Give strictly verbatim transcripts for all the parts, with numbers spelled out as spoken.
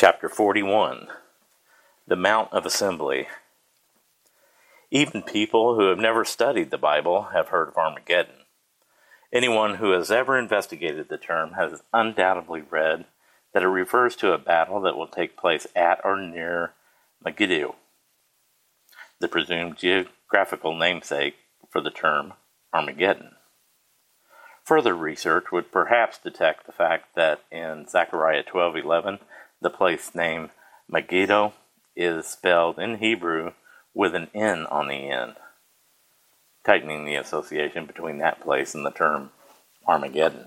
Chapter forty-one, The Mount of Assembly. Even people who have never studied the Bible have heard of Armageddon. Anyone who has ever investigated the term has undoubtedly read that it refers to a battle that will take place at or near Megiddo, the presumed geographical namesake for the term Armageddon. Further research would perhaps detect the fact that in Zechariah twelve eleven, the place name Megiddo is spelled in Hebrew with an N on the end, tightening the association between that place and the term Armageddon.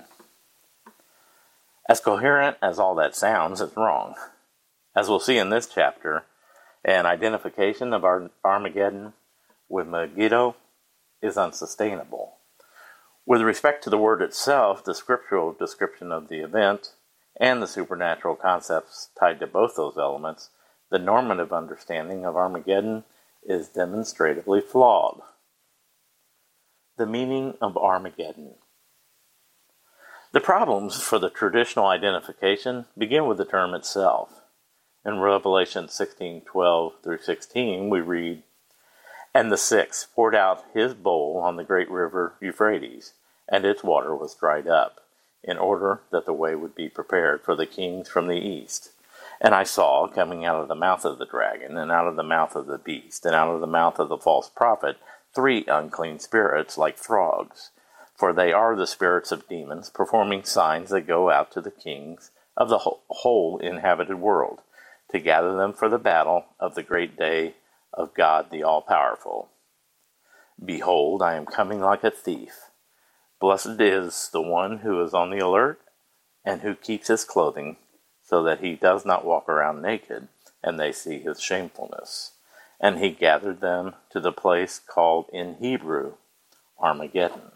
As coherent as all that sounds, it's wrong. As we'll see in this chapter, an identification of Ar- Armageddon with Megiddo is unsustainable. With respect to the word itself, the scriptural description of the event, and the supernatural concepts tied to both those elements, the normative understanding of Armageddon is demonstratively flawed. The meaning of Armageddon. The problems for the traditional identification begin with the term itself. In Revelation sixteen twelve through sixteen, we read, "And the sixth poured out his bowl on the great river Euphrates, and its water was dried up, in order that the way would be prepared for the kings from the east. And I saw, coming out of the mouth of the dragon, and out of the mouth of the beast, and out of the mouth of the false prophet, three unclean spirits like frogs. For they are the spirits of demons, performing signs that go out to the kings of the whole inhabited world, to gather them for the battle of the great day of God the All-Powerful. Behold, I am coming like a thief. Blessed is the one who is on the alert, and who keeps his clothing, so that he does not walk around naked, and they see his shamefulness. And he gathered them to the place called in Hebrew Armageddon."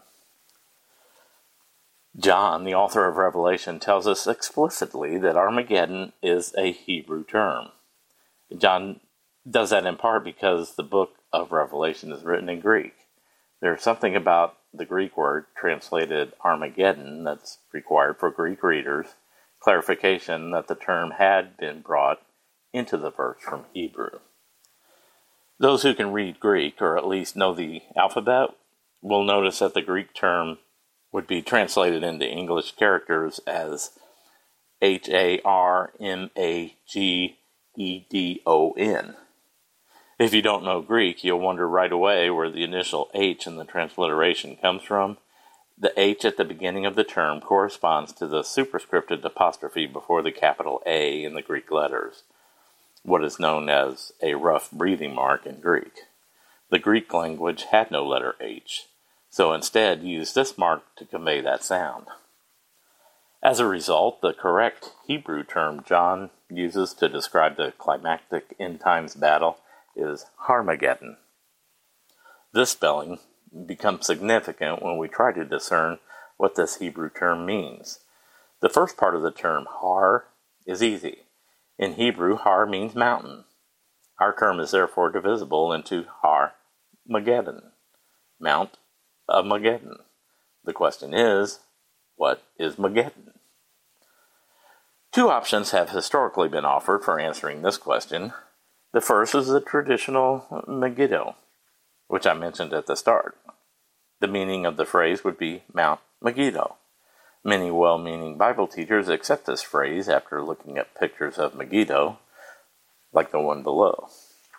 John, the author of Revelation, tells us explicitly that Armageddon is a Hebrew term. John does that in part because the book of Revelation is written in Greek. There's something about the Greek word translated Armageddon that's required for Greek readers, clarification that the term had been brought into the verse from Hebrew. Those who can read Greek, or at least know the alphabet, will notice that the Greek term would be translated into English characters as H A R M A G E D O N. If you don't know Greek, you'll wonder right away where the initial H in the transliteration comes from. The H at the beginning of the term corresponds to the superscripted apostrophe before the capital A in the Greek letters, what is known as a rough breathing mark in Greek. The Greek language had no letter H, so instead used this mark to convey that sound. As a result, the correct Hebrew term John uses to describe the climactic end times battle is Harmageddon. This spelling becomes significant when we try to discern what this Hebrew term means. The first part of the term, har, is easy. In Hebrew, har means mountain. Our term is therefore divisible into har Mageddon, Mount of Mageddon. The question is, what is Mageddon? Two options have historically been offered for answering this question. The first is the traditional Megiddo, which I mentioned at the start. The meaning of the phrase would be Mount Megiddo. Many well-meaning Bible teachers accept this phrase after looking at pictures of Megiddo, like the one below.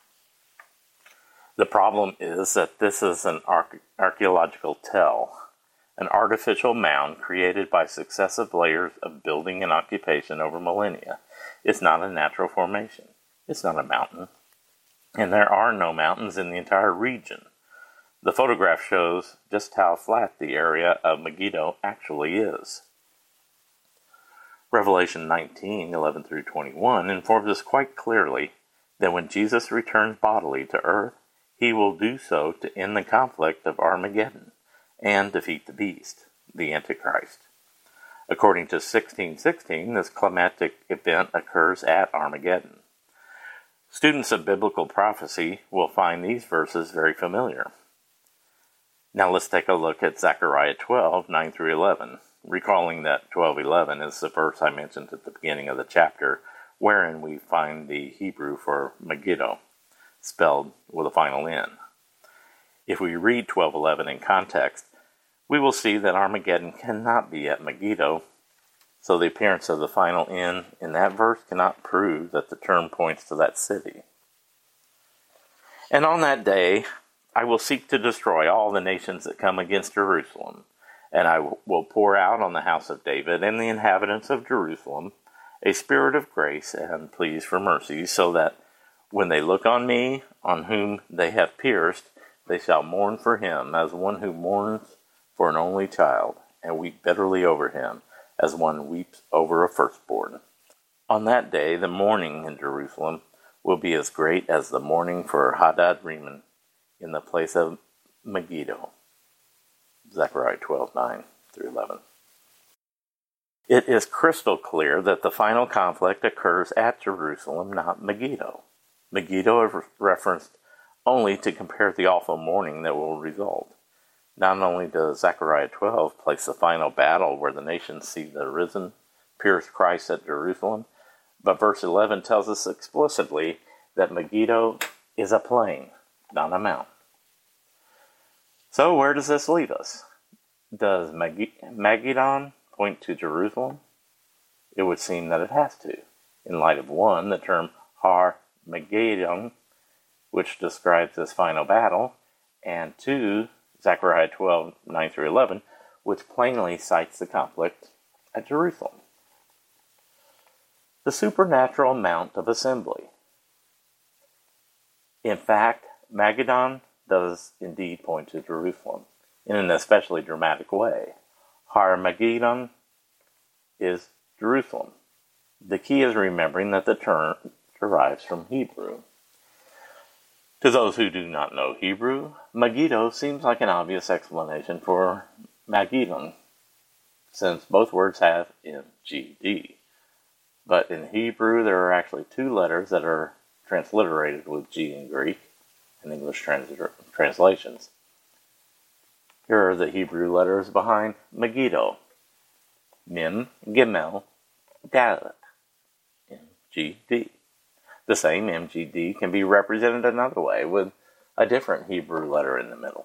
The problem is that this is an arche- archaeological tell, an artificial mound created by successive layers of building and occupation over millennia. It's not a natural formation. It's not a mountain. And there are no mountains in the entire region. The photograph shows just how flat the area of Megiddo actually is. Revelation nineteen eleven through twenty-one informs us quite clearly that when Jesus returns bodily to earth, he will do so to end the conflict of Armageddon and defeat the beast, the Antichrist. According to sixteen sixteen, this climactic event occurs at Armageddon. Students of biblical prophecy will find these verses very familiar. Now let's take a look at Zechariah twelve nine through eleven, recalling that twelve eleven is the verse I mentioned at the beginning of the chapter, wherein we find the Hebrew for Megiddo, spelled with a final N. If we read twelve eleven in context, we will see that Armageddon cannot be at Megiddo, so the appearance of the final N in that verse cannot prove that the term points to that city. And on that day, I will seek to destroy all the nations that come against Jerusalem, and I will pour out on the house of David and the inhabitants of Jerusalem a spirit of grace and pleas for mercy, so that when they look on me, on whom they have pierced, they shall mourn for him as one who mourns for an only child, and weep bitterly over him as one weeps over a firstborn. On that day, the mourning in Jerusalem will be as great as the mourning for Hadad-Rimmon in the place of Megiddo. Zechariah twelve nine through eleven. It is crystal clear that the final conflict occurs at Jerusalem, not Megiddo. Megiddo is referenced only to compare the awful mourning that will result. Not only does Zechariah twelve place the final battle where the nations see the risen, pierced Christ at Jerusalem, but verse eleven tells us explicitly that Megiddo is a plain, not a mountain. So where does this leave us? Does Mag- Magidon point to Jerusalem? It would seem that it has to. In light of one, the term Har Magedon, which describes this final battle, and two, Zechariah twelve nine through eleven, which plainly cites the conflict at Jerusalem. The supernatural mount of assembly. In fact, Magidon does indeed point to Jerusalem, in an especially dramatic way. Har Magedon is Jerusalem. The key is remembering that the term derives from Hebrew. To those who do not know Hebrew, Megiddo seems like an obvious explanation for Magidon, since both words have M G D. But in Hebrew, there are actually two letters that are transliterated with G in Greek and English trans- translations. Here are the Hebrew letters behind Megiddo. Mem, Gimel, Dalet, M G D. The same M G D can be represented another way with a different Hebrew letter in the middle.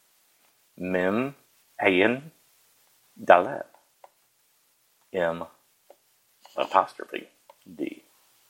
Mem, Ayin, Dalet, M apostrophe D.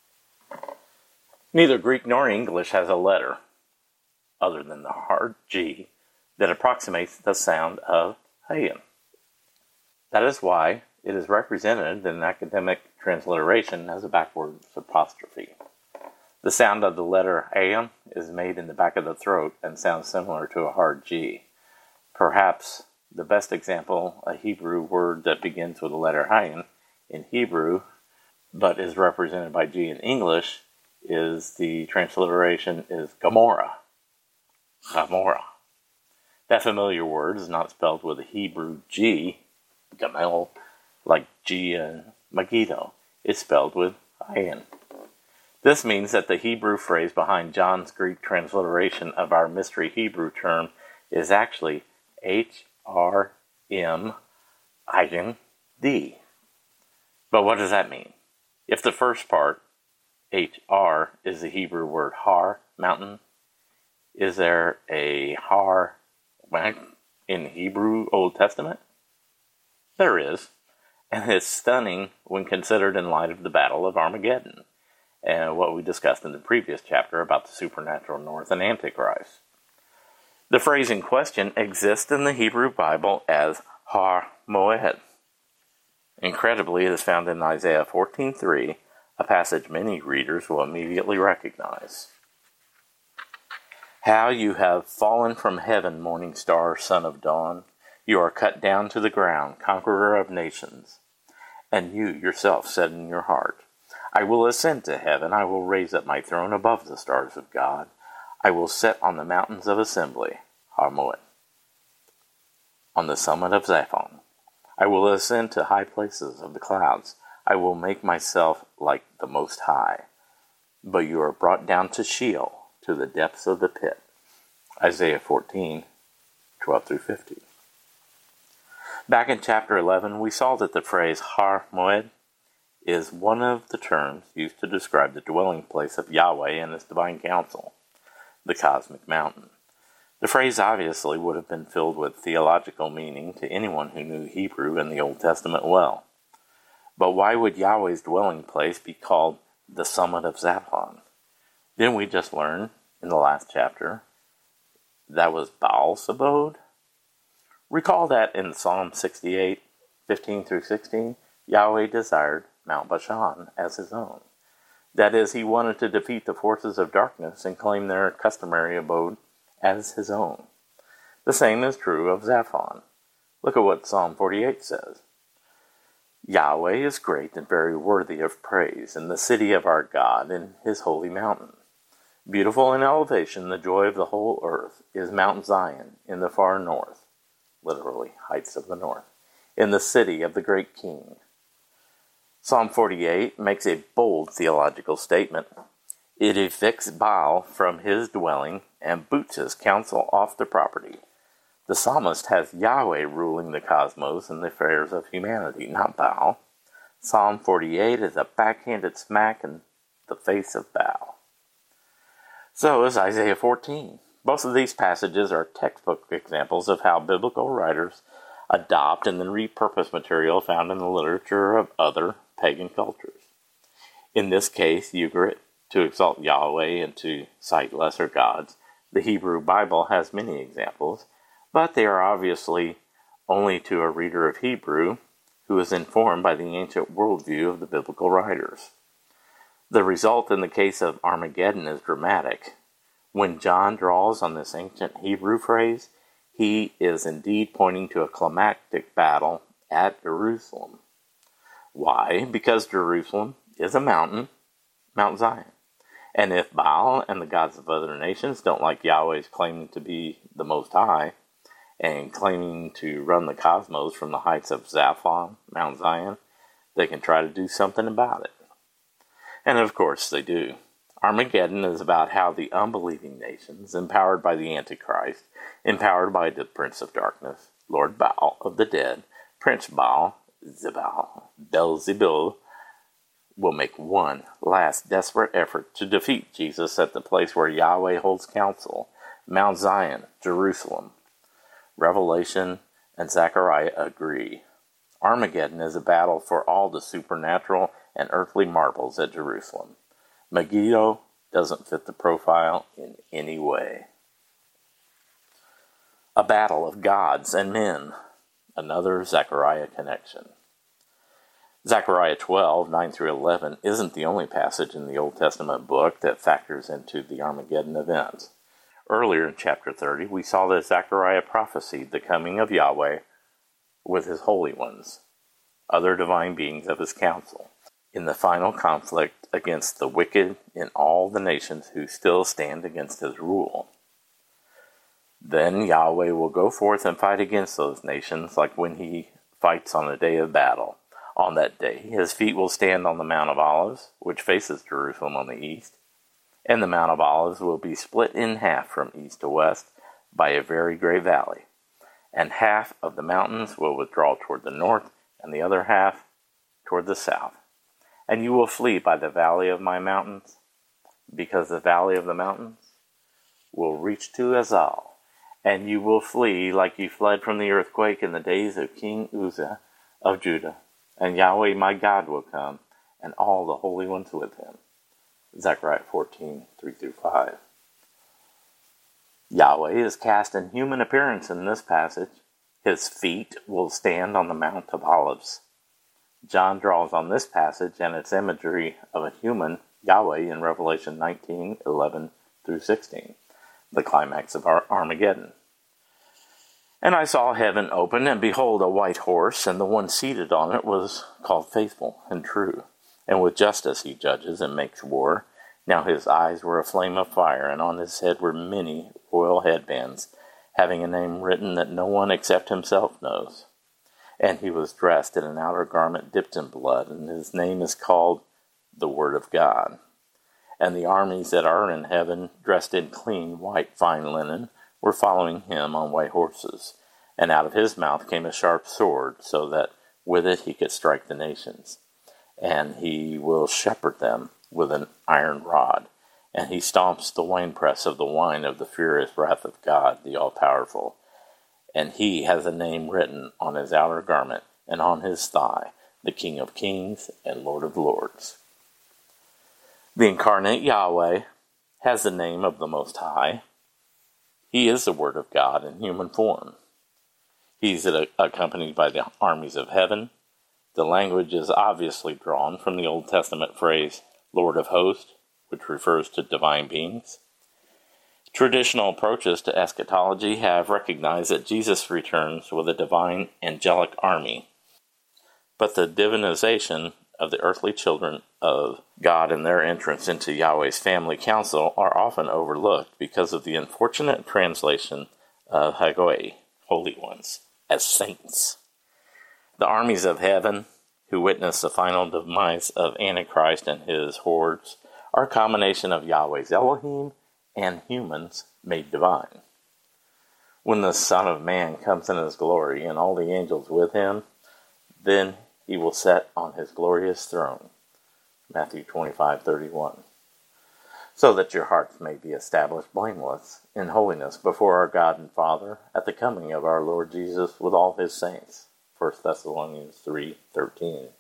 Neither Greek nor English has a letter, other than the hard G, that approximates the sound of Hayin. That is why it is represented in academic transliteration as a backwards apostrophe. The sound of the letter Ayin is made in the back of the throat and sounds similar to a hard G. Perhaps the best example, a Hebrew word that begins with the letter Hayin in Hebrew, but is represented by G in English, is the transliteration is Gomorrah. Gomorrah. That familiar word is not spelled with a Hebrew G, Gamel, like G in Megiddo. It's spelled with Ayin. This means that the Hebrew phrase behind John's Greek transliteration of our mystery Hebrew term is actually H R M Ayin D. But what does that mean? If the first part, H R, is the Hebrew word har, mountain, is there a har in Hebrew Old Testament? There is, and it's stunning when considered in light of the Battle of Armageddon and what we discussed in the previous chapter about the supernatural north and Antichrist. The phrase in question exists in the Hebrew Bible as Har Moed. Incredibly, it is found in Isaiah fourteen three, a passage many readers will immediately recognize. How you have fallen from heaven, morning star, son of dawn. You are cut down to the ground, conqueror of nations. And you yourself said in your heart, I will ascend to heaven, I will raise up my throne above the stars of God. I will sit on the mountains of assembly, Har Moed, on the summit of Zaphon. I will ascend to high places of the clouds. I will make myself like the Most High. But you are brought down to Sheol, to the depths of the pit. Isaiah fourteen twelve through fifteen. Back in chapter eleven, we saw that the phrase Har Moed is one of the terms used to describe the dwelling place of Yahweh and his divine council, the cosmic mountain. The phrase obviously would have been filled with theological meaning to anyone who knew Hebrew and the Old Testament well. But why would Yahweh's dwelling place be called the summit of Zaphon? Didn't we just learn in the last chapter that was Baal's abode? Recall that in Psalm sixty-eight, fifteen through sixteen, Yahweh desired Mount Bashan as his own. That is, he wanted to defeat the forces of darkness and claim their customary abode as his own. The same is true of Zaphon. Look at what Psalm forty-eight says. Yahweh is great and very worthy of praise in the city of our God in his holy mountain. Beautiful in elevation, the joy of the whole earth is Mount Zion in the far north, literally heights of the north, in the city of the great king. Psalm forty-eight makes a bold theological statement. It evicts Baal from his dwelling and boots his counsel off the property. The psalmist has Yahweh ruling the cosmos and the affairs of humanity, not Baal. Psalm forty-eight is a backhanded smack in the face of Baal. So is Isaiah fourteen. Both of these passages are textbook examples of how biblical writers adopt and then repurpose material found in the literature of other pagan cultures. In this case, Ugarit, to exalt Yahweh and to cite lesser gods. The Hebrew Bible has many examples, but they are obviously only to a reader of Hebrew who is informed by the ancient worldview of the biblical writers. The result in the case of Armageddon is dramatic. When John draws on this ancient Hebrew phrase, he is indeed pointing to a climactic battle at Jerusalem. Why? Because Jerusalem is a mountain, Mount Zion. And if Baal and the gods of other nations don't like Yahweh's claiming to be the Most High and claiming to run the cosmos from the heights of Zaphon, Mount Zion, they can try to do something about it. And of course they do. Armageddon is about how the unbelieving nations, empowered by the Antichrist, empowered by the Prince of Darkness, Lord Baal of the dead, Prince Baal, Zebal, Beelzebul, will make one last desperate effort to defeat Jesus at the place where Yahweh holds counsel, Mount Zion, Jerusalem. Revelation and Zechariah agree. Armageddon is a battle for all the supernatural and earthly marvels at Jerusalem. Megiddo doesn't fit the profile in any way. A battle of gods and men. Another Zechariah connection. Zechariah twelve, nine through eleven isn't the only passage in the Old Testament book that factors into the Armageddon event. Earlier in chapter thirty, we saw that Zechariah prophesied the coming of Yahweh with his holy ones, other divine beings of his council, in the final conflict against the wicked in all the nations who still stand against his rule. Then Yahweh will go forth and fight against those nations like when he fights on a day of battle. On that day, his feet will stand on the Mount of Olives, which faces Jerusalem on the east, and the Mount of Olives will be split in half from east to west by a very great valley, and half of the mountains will withdraw toward the north, and the other half toward the south. And you will flee by the valley of my mountains, because the valley of the mountains will reach to Azal, and you will flee like you fled from the earthquake in the days of King Uzziah of Judah. And Yahweh my God will come, and all the holy ones with him. Zechariah fourteen, three through five. Yahweh is cast in human appearance in this passage. His feet will stand on the Mount of Olives. John draws on this passage and its imagery of a human, Yahweh, in Revelation nineteen, eleven through sixteen, the climax of Ar- Armageddon. And I saw heaven open, and behold, a white horse, and the one seated on it was called Faithful and True. And with justice he judges and makes war. Now his eyes were a flame of fire, and on his head were many royal headbands, having a name written that no one except himself knows. And he was dressed in an outer garment dipped in blood, and his name is called the Word of God. And the armies that are in heaven, dressed in clean white fine linen, were following him on white horses, and out of his mouth came a sharp sword, so that with it he could strike the nations. and he will shepherd them with an iron rod, and he stomps the winepress of the wine of the furious wrath of God, the all-powerful. And he has a name written on his outer garment, and on his thigh, the King of Kings and Lord of Lords. The incarnate Yahweh has the name of the Most High. He is the Word of God in human form. He's accompanied by the armies of heaven. The language is obviously drawn from the Old Testament phrase, Lord of Hosts, which refers to divine beings. Traditional approaches to eschatology have recognized that Jesus returns with a divine angelic army. But the divinization of the earthly children of God and their entrance into Yahweh's family council are often overlooked because of the unfortunate translation of Hagoi, holy ones, as saints. The armies of heaven, who witness the final demise of Antichrist and his hordes, are a combination of Yahweh's Elohim and humans made divine. When the Son of Man comes in his glory and all the angels with him, then he will sit on his glorious throne. Matthew twenty-five thirty-one. So that your hearts may be established blameless in holiness before our God and Father at the coming of our Lord Jesus with all his saints. First Thessalonians three thirteen.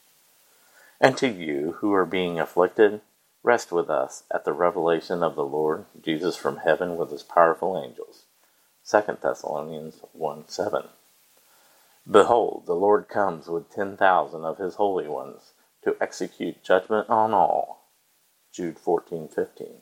And to you who are being afflicted, rest with us at the revelation of the Lord Jesus from heaven with his powerful angels. Second Thessalonians one seven. Behold, the Lord comes with ten thousand of his holy ones to execute judgment on all. Jude fourteen fifteen.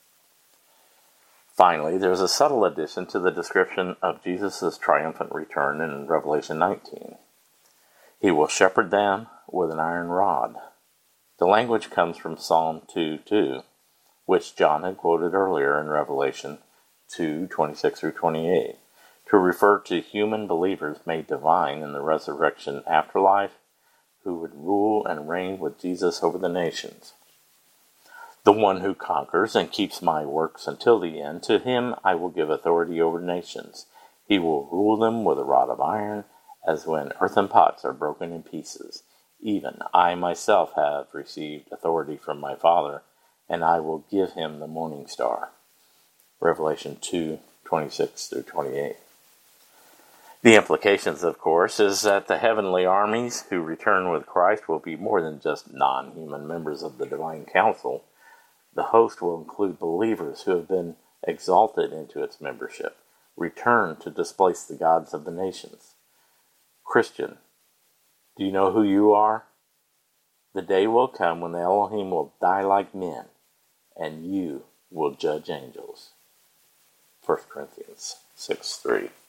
Finally, there is a subtle addition to the description of Jesus' triumphant return in Revelation nineteen. He will shepherd them with an iron rod. The language comes from Psalm two two, which John had quoted earlier in Revelation two twenty-six through twenty-eight, to refer to human believers made divine in the resurrection afterlife, who would rule and reign with Jesus over the nations. The one who conquers and keeps my works until the end, to him I will give authority over nations. He will rule them with a rod of iron, as when earthen pots are broken in pieces. Even I myself have received authority from my Father, and I will give him the morning star. Revelation two twenty-six through twenty-eight. The implications, of course, is that the heavenly armies who return with Christ will be more than just non-human members of the divine council. The host will include believers who have been exalted into its membership, returned to displace the gods of the nations. Christian, do you know who you are? The day will come when the Elohim will die like men, and you will judge angels. First Corinthians six three.